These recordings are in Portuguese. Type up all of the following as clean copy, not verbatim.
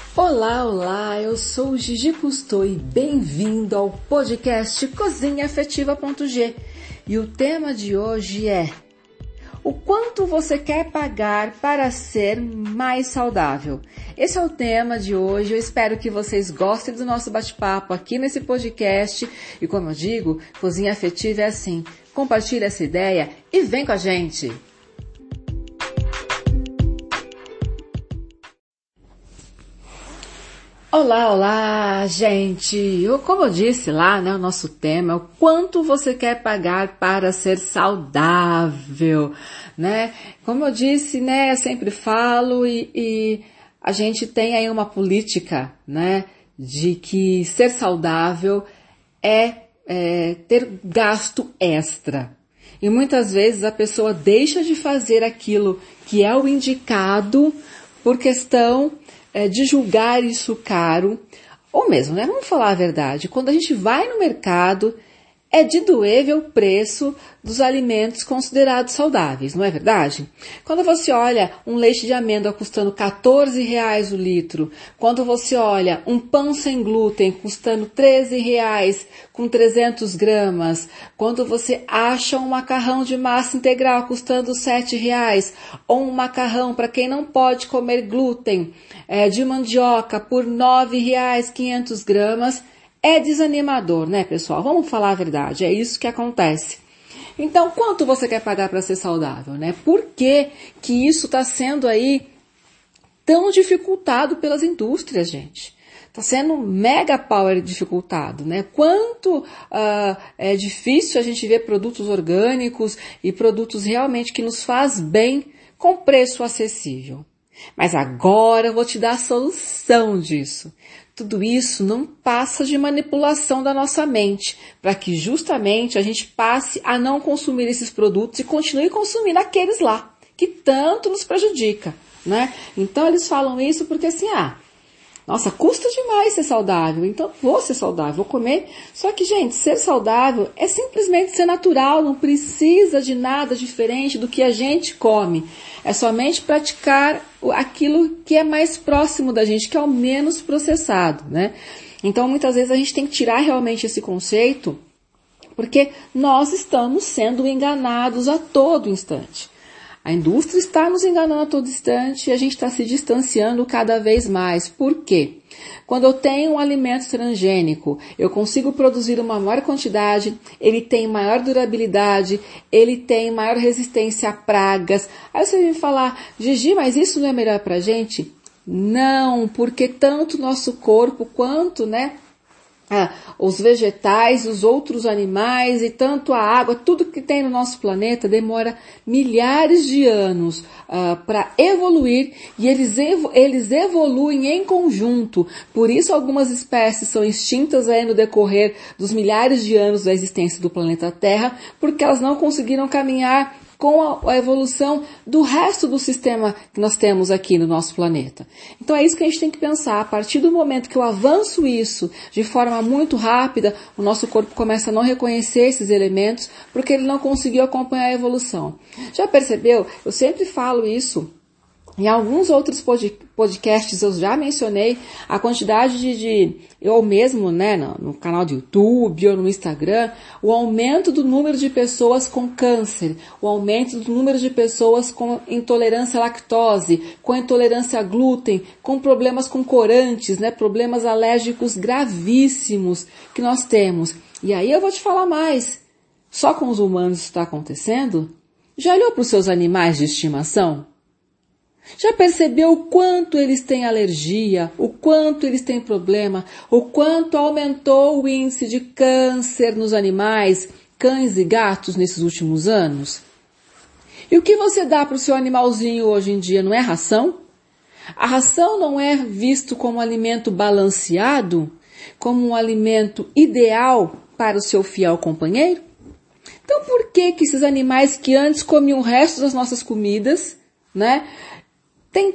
Olá, olá, eu sou Gigi Cousteau e bem-vindo ao podcast cozinhaafetiva.g. E o tema de hoje é: o quanto você quer pagar para ser mais saudável? Esse é o tema de hoje, eu espero que vocês gostem do nosso bate-papo aqui nesse podcast. E como eu digo, Cozinha Afetiva é assim, compartilha essa ideia e vem com a gente! Olá, olá, gente! Como eu disse lá, o nosso tema é o quanto você quer pagar para ser saudável, Como eu disse, eu sempre falo e a gente tem aí uma política, de que ser saudável é ter gasto extra. E muitas vezes a pessoa deixa de fazer aquilo que é o indicado por questão de julgar isso caro, ou mesmo, vamos falar a verdade, quando a gente vai no mercado, é de doer ver o preço dos alimentos considerados saudáveis, não é verdade? Quando você olha um leite de amêndoa custando R$14 o litro, quando você olha um pão sem glúten custando R$13 com 300 gramas, quando você acha um macarrão de massa integral custando R$7, ou um macarrão para quem não pode comer glúten de mandioca por R$9, 500 gramas, é desanimador, pessoal? Vamos falar a verdade, é isso que acontece. Então, quanto você quer pagar para ser saudável, Por que que isso está sendo aí tão dificultado pelas indústrias, gente? Está sendo mega power dificultado, Quanto é difícil a gente ver produtos orgânicos e produtos realmente que nos faz bem com preço acessível. Mas agora eu vou te dar a solução disso. Tudo isso não passa de manipulação da nossa mente, para que justamente a gente passe a não consumir esses produtos e continue consumindo aqueles lá, que tanto nos prejudica, Então eles falam isso porque assim, nossa, custa demais ser saudável, então vou ser saudável, vou comer. Só que, gente, ser saudável é simplesmente ser natural, não precisa de nada diferente do que a gente come. É somente praticar aquilo que é mais próximo da gente, que é o menos processado, Então, muitas vezes a gente tem que tirar realmente esse conceito, porque nós estamos sendo enganados a todo instante. A indústria está nos enganando a todo instante e a gente está se distanciando cada vez mais. Por quê? Quando eu tenho um alimento transgênico, eu consigo produzir uma maior quantidade, ele tem maior durabilidade, ele tem maior resistência a pragas. Aí você vem falar, Gigi, mas isso não é melhor pra gente? Não, porque tanto o nosso corpo quanto, os vegetais, os outros animais e tanto a água, tudo que tem no nosso planeta demora milhares de anos para evoluir e eles evoluem em conjunto. Por isso algumas espécies são extintas no decorrer dos milhares de anos da existência do planeta Terra, porque elas não conseguiram caminhar com a evolução do resto do sistema que nós temos aqui no nosso planeta. Então é isso que a gente tem que pensar. A partir do momento que eu avanço isso de forma muito rápida, o nosso corpo começa a não reconhecer esses elementos porque ele não conseguiu acompanhar a evolução. Já percebeu? Eu sempre falo isso. Em alguns outros podcasts eu já mencionei a quantidade eu mesmo, no canal do YouTube ou no Instagram, o aumento do número de pessoas com câncer, o aumento do número de pessoas com intolerância à lactose, com intolerância a glúten, com problemas com corantes, problemas alérgicos gravíssimos que nós temos. E aí eu vou te falar mais. Só com os humanos isso está acontecendo? Já olhou para os seus animais de estimação? Já percebeu o quanto eles têm alergia, o quanto eles têm problema, o quanto aumentou o índice de câncer nos animais, cães e gatos nesses últimos anos? E o que você dá para o seu animalzinho hoje em dia não é ração? A ração não é visto como um alimento balanceado, como um alimento ideal para o seu fiel companheiro? Então por que esses animais que antes comiam o resto das nossas comidas, tem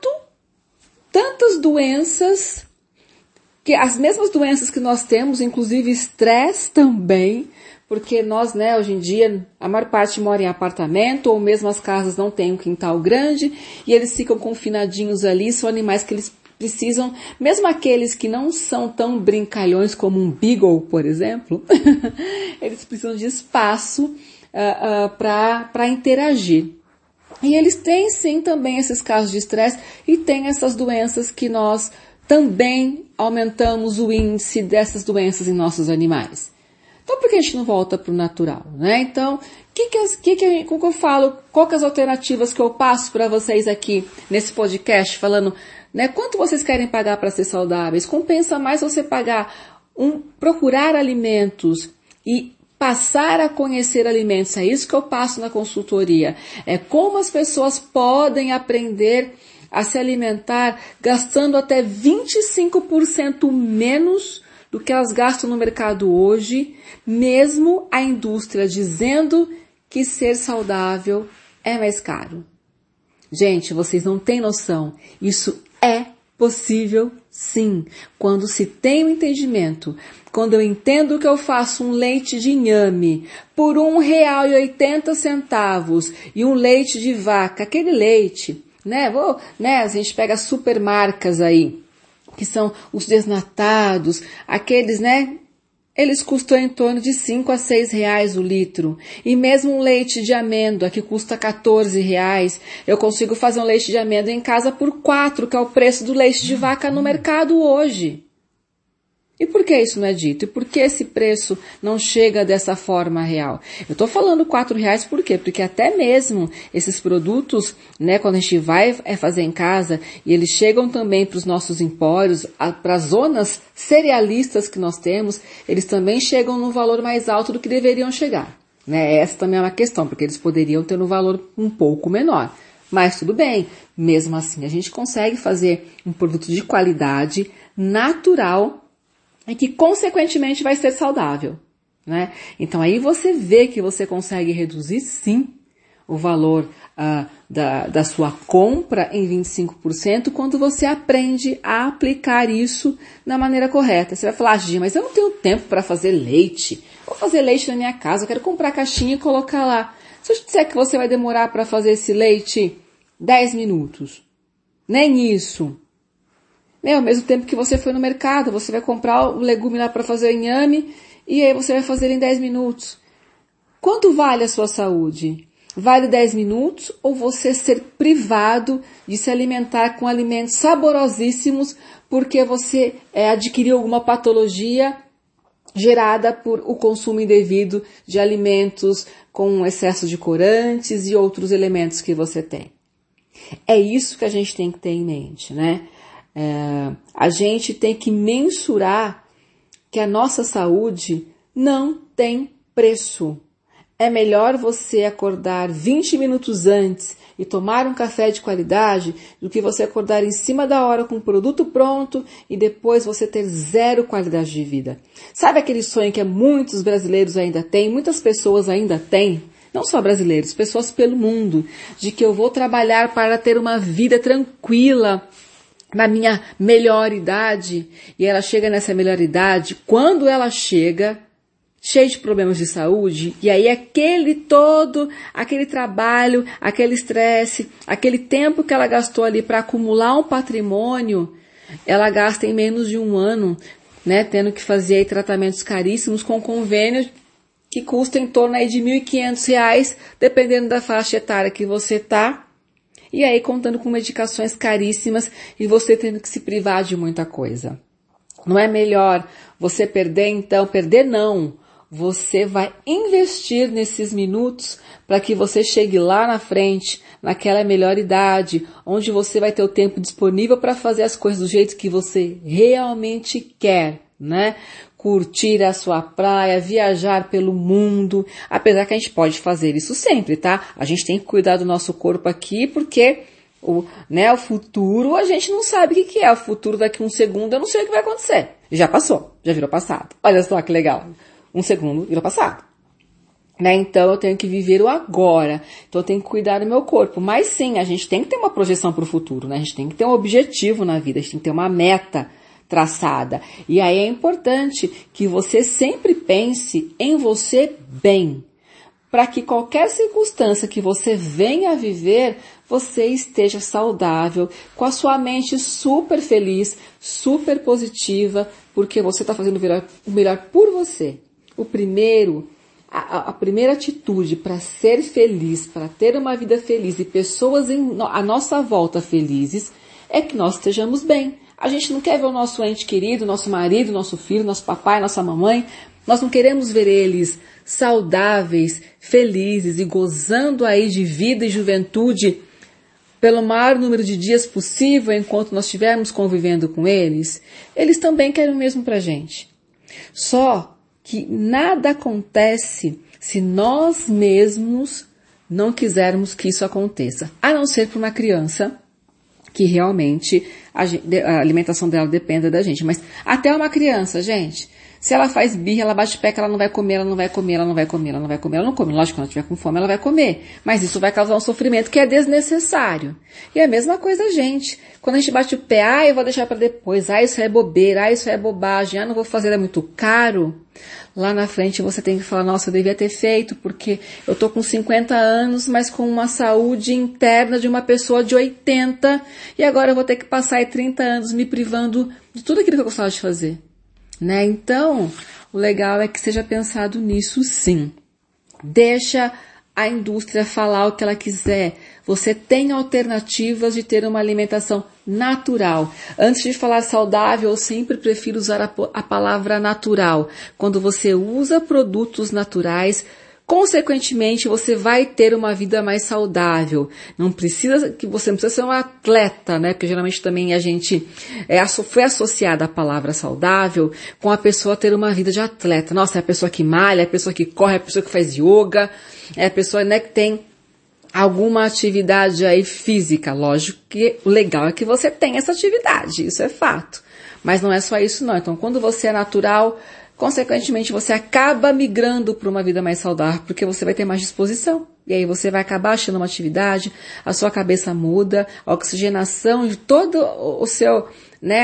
tantas doenças, que as mesmas doenças que nós temos, inclusive estresse também, porque nós, hoje em dia, a maior parte mora em apartamento, ou mesmo as casas não têm um quintal grande, e eles ficam confinadinhos ali, são animais que eles precisam, mesmo aqueles que não são tão brincalhões como um Beagle, por exemplo, eles precisam de espaço para interagir. E eles têm sim também esses casos de estresse e têm essas doenças que nós também aumentamos o índice dessas doenças em nossos animais. Então por que a gente não volta para o natural, né? Então, como que eu falo, qual que as alternativas que eu passo para vocês aqui nesse podcast, falando, né, quanto vocês querem pagar para ser saudáveis? Compensa mais você procurar alimentos e passar a conhecer alimentos. É isso que eu passo na consultoria. É como as pessoas podem aprender a se alimentar gastando até 25% menos do que elas gastam no mercado hoje, mesmo a indústria dizendo que ser saudável é mais caro. Gente, vocês não têm noção. Isso é possível sim. Quando se tem o entendimento, quando eu entendo que eu faço um leite de inhame por R$1,80 e um leite de vaca, aquele leite, a gente pega super marcas aí, que são os desnatados, aqueles, eles custam em torno de 5 a 6 reais o litro. E mesmo um leite de amêndoa que custa 14 reais, eu consigo fazer um leite de amêndoa em casa por 4, que é o preço do leite de vaca no mercado hoje. E por que isso não é dito? E por que esse preço não chega dessa forma real? Eu estou falando 4 reais por quê? Porque até mesmo esses produtos, quando a gente vai fazer em casa, e eles chegam também para os nossos empórios, para as zonas cerealistas que nós temos, eles também chegam no valor mais alto do que deveriam chegar. Essa também é uma questão, porque eles poderiam ter um valor um pouco menor. Mas tudo bem, mesmo assim a gente consegue fazer um produto de qualidade, natural, e que consequentemente vai ser saudável, Então aí você vê que você consegue reduzir sim o valor da sua compra em 25% quando você aprende a aplicar isso da maneira correta. Você vai falar, Gi, mas eu não tenho tempo para fazer leite. Vou fazer leite na minha casa, eu quero comprar a caixinha e colocar lá. Se eu te disser que você vai demorar para fazer esse leite 10 minutos, nem isso. Ao mesmo tempo que você foi no mercado, você vai comprar o legume lá para fazer o inhame e aí você vai fazer ele em 10 minutos. Quanto vale a sua saúde? Vale 10 minutos ou você ser privado de se alimentar com alimentos saborosíssimos porque você adquiriu alguma patologia gerada por o consumo indevido de alimentos com excesso de corantes e outros elementos que você tem? É isso que a gente tem que ter em mente, a gente tem que mensurar que a nossa saúde não tem preço. É melhor você acordar 20 minutos antes e tomar um café de qualidade do que você acordar em cima da hora com o produto pronto e depois você ter zero qualidade de vida. Sabe aquele sonho que muitos brasileiros ainda têm, muitas pessoas ainda têm? Não só brasileiros, pessoas pelo mundo, de que eu vou trabalhar para ter uma vida tranquila, na minha melhor idade, e ela chega nessa melhor idade, quando ela chega, cheia de problemas de saúde, e aí aquele trabalho, aquele estresse, aquele tempo que ela gastou ali para acumular um patrimônio, ela gasta em menos de um ano, tendo que fazer aí tratamentos caríssimos com convênio que custa em torno aí de R$1.500, dependendo da faixa etária que você tá. E aí contando com medicações caríssimas e você tendo que se privar de muita coisa. Não é melhor você perder então? Perder não. Você vai investir nesses minutos para que você chegue lá na frente, naquela melhor idade, onde você vai ter o tempo disponível para fazer as coisas do jeito que você realmente quer, Curtir a sua praia, viajar pelo mundo, apesar que a gente pode fazer isso sempre, tá? A gente tem que cuidar do nosso corpo aqui, porque o futuro a gente não sabe o que é. O futuro daqui a um segundo eu não sei o que vai acontecer. Já passou, já virou passado. Olha só que legal. Um segundo virou passado. Então eu tenho que viver o agora. Então eu tenho que cuidar do meu corpo. Mas sim, a gente tem que ter uma projeção para o futuro, A gente tem que ter um objetivo na vida, a gente tem que ter uma meta traçada. E aí é importante que você sempre pense em você bem. para que qualquer circunstância que você venha a viver, você esteja saudável, com a sua mente super feliz, super positiva, porque você está fazendo o melhor por você. A primeira atitude para ser feliz, para ter uma vida feliz e pessoas à nossa volta felizes, é que nós estejamos bem. A gente não quer ver o nosso ente querido, nosso marido, nosso filho, nosso papai, nossa mamãe. Nós não queremos ver eles saudáveis, felizes e gozando aí de vida e juventude pelo maior número de dias possível enquanto nós estivermos convivendo com eles. Eles também querem o mesmo pra gente. Só que nada acontece se nós mesmos não quisermos que isso aconteça. A não ser para uma criança que realmente a alimentação dela dependa da gente. Mas até uma criança, gente, se ela faz birra, ela bate pé que ela não vai comer, ela não come. Ela não come. Lógico, quando ela estiver com fome, ela vai comer. Mas isso vai causar um sofrimento que é desnecessário. E é a mesma coisa, gente. Quando a gente bate o pé, eu vou deixar para depois. Isso é bobeira, isso é bobagem. Não vou fazer, é muito caro. Lá na frente você tem que falar, nossa, eu devia ter feito, porque eu tô com 50 anos, mas com uma saúde interna de uma pessoa de 80, e agora eu vou ter que passar aí 30 anos me privando de tudo aquilo que eu gostava de fazer. Né? Então, o legal é que seja pensado nisso sim. Deixa a indústria falar o que ela quiser. Você tem alternativas de ter uma alimentação natural. Antes de falar saudável, eu sempre prefiro usar a palavra natural. Quando você usa produtos naturais, consequentemente, você vai ter uma vida mais saudável. Você não precisa ser um atleta, né? Porque geralmente também a gente foi associada a palavra saudável com a pessoa ter uma vida de atleta. Nossa, é a pessoa que malha, é a pessoa que corre, é a pessoa que faz yoga, é a pessoa, né, que tem alguma atividade aí física. Lógico que o legal é que você tem essa atividade, isso é fato. Mas não é só isso não. Então, quando você é natural, consequentemente, você acaba migrando para uma vida mais saudável, porque você vai ter mais disposição. E aí você vai acabar achando uma atividade, a sua cabeça muda, a oxigenação de todo o seu, né,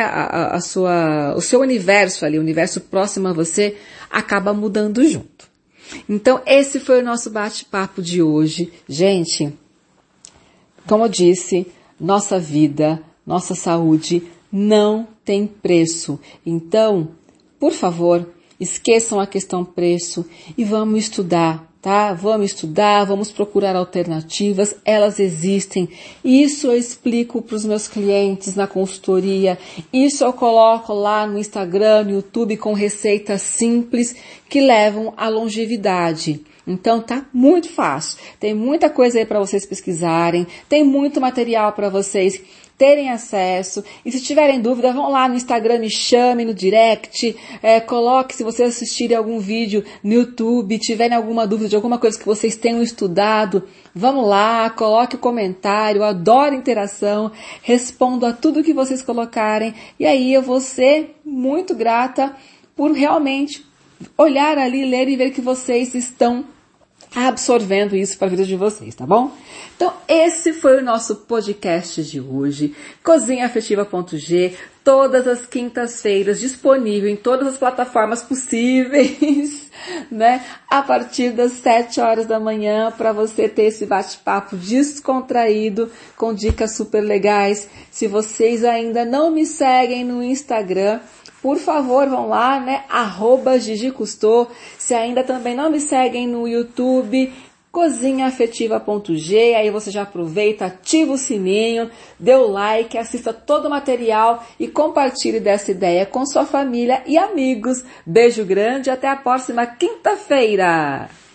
o seu universo ali, o universo próximo a você, acaba mudando junto. Então, esse foi o nosso bate-papo de hoje. Gente, como eu disse, nossa vida, nossa saúde não tem preço. Então, por favor, esqueçam a questão preço e vamos estudar, tá? Vamos estudar, vamos procurar alternativas, elas existem. Isso eu explico para os meus clientes na consultoria, isso eu coloco lá no Instagram, no YouTube com receitas simples que levam à longevidade. Então tá muito fácil, tem muita coisa aí para vocês pesquisarem, tem muito material para vocês terem acesso, e se tiverem dúvida, vão lá no Instagram, me chame no direct, coloque se vocês assistirem algum vídeo no YouTube, tiverem alguma dúvida de alguma coisa que vocês tenham estudado, vamos lá, coloque o comentário, eu adoro interação, respondo a tudo que vocês colocarem, e aí eu vou ser muito grata por realmente olhar ali, ler e ver que vocês estão absorvendo isso para a vida de vocês, tá bom? Então, esse foi o nosso podcast de hoje, cozinhaafetiva.g, todas as quintas-feiras, disponível em todas as plataformas possíveis, né? A partir das 7 horas da manhã, para você ter esse bate-papo descontraído, com dicas super legais. Se vocês ainda não me seguem no Instagram, por favor, vão lá, né? @Gigi Cousteau. Se ainda também não me seguem no YouTube, cozinhaafetiva.g, aí você já aproveita, ativa o sininho, dê o like, assista todo o material e compartilhe dessa ideia com sua família e amigos. Beijo grande, até a próxima quinta-feira!